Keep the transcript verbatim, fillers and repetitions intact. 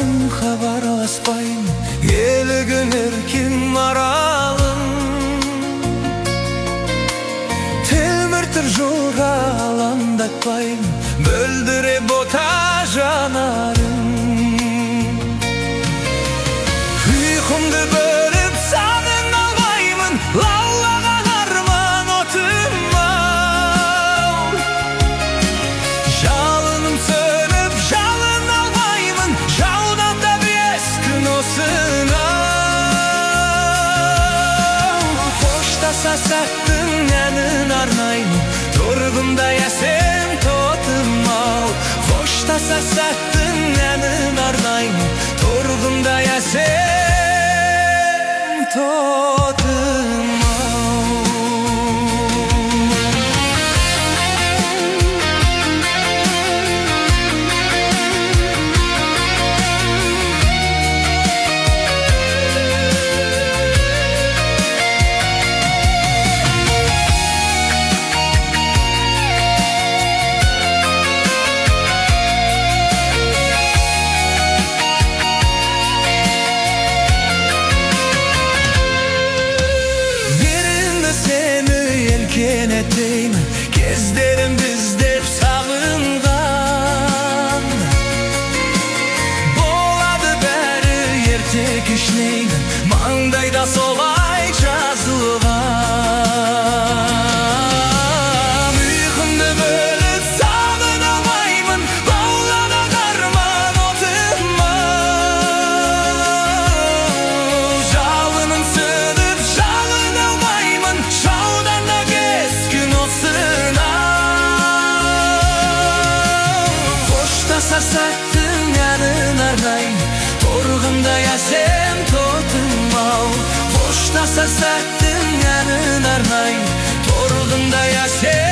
хабарласпайым, елігін еркін маралым. Теміртір жолға алаңдатпайым, бөлдіре бота жанарым. Ұйқымды бөліп сағын албаймын, лаулаған арман отым ау. Жалыным сөніп жалын албаймын, жаудан да бескін осынау. Қоштаса сәттің әнін арнаймын, торғымда әсем тотым ау. Қоштаса сәттің әнін арнаймын, торғымда әсем тотым ау. Етеймін кездерім біздеп сағынған. Болады бәрі ерте кешнеймін, маңдайда солай жазылған. Ұйқымды бөліп сағын алмаймын, лаулаған арман отым ау. Жалыным сөніп жалын алмаймын, жаудан да кескін осынау. Қоштаса сәттің әнін арнаймын, торғымдай әсем тотым ау. Қоштаса сәттің әнін арнаймын, торғымдай әсем